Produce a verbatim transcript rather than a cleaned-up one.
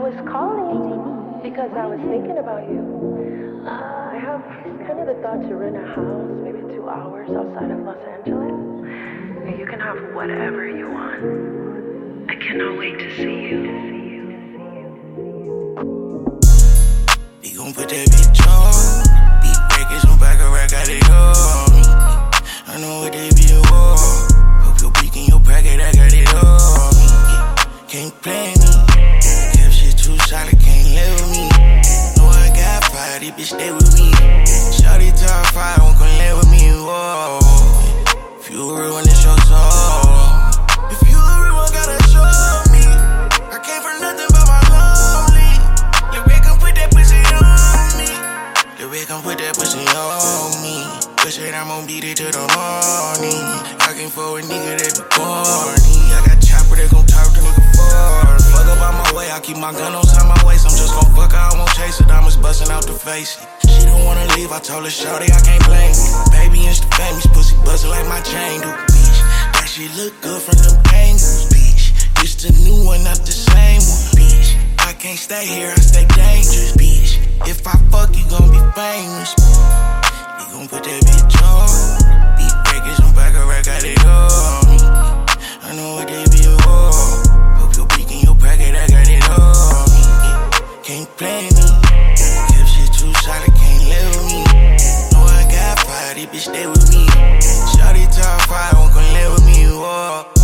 was calling because I was thinking about you. Uh, I have kind of the thought to rent a house, maybe two hours outside of Los Angeles. And you can have whatever you want. I cannot wait to see you. We gon' put that bitch on. Beat breakers on back of rack, got it on me. I know what they be a war. Hope you're beaking your packet, I got it on me. Can't play me. Kept shit too solid, can't live with me. Know I got fire, this bitch stay with me. Shawty top five, won't come live with me. Whoa. If you a real one, it's your soul. If you a real one, gotta show me. I came for nothing but my lonely. Lil' Ray, come put that pussy on me. Lil' Ray, come put that pussy on me. Push it, I'm gon' beat it till the morning. I came for a nigga that be corny. I got chopper that gon' talk to nigga for me. Fuck up out my way, I keep my gun on side my waist. I'm just gon' fuck her, I won't chase her. Diamonds bustin' out the face. She don't wanna leave, I told her shawty I can't blame you. Baby insta famous, pussy buzzin' like my chain do, bitch. That shit look good from them angles, bitch. This the new one, not the same one, bitch. I can't stay here, I stay dangerous, bitch. If I fuck, you gon' be famous. We gon' put that bitch on. Beat breakers on back of rack, got it on me. I know what they be a war. Hope you're beaking your packet, I got it on me. Can't play me. Kept shit too solid, can't live with me. Know I got fire, this bitch stay with me. Shawty top five, won't come live with me. Whoa.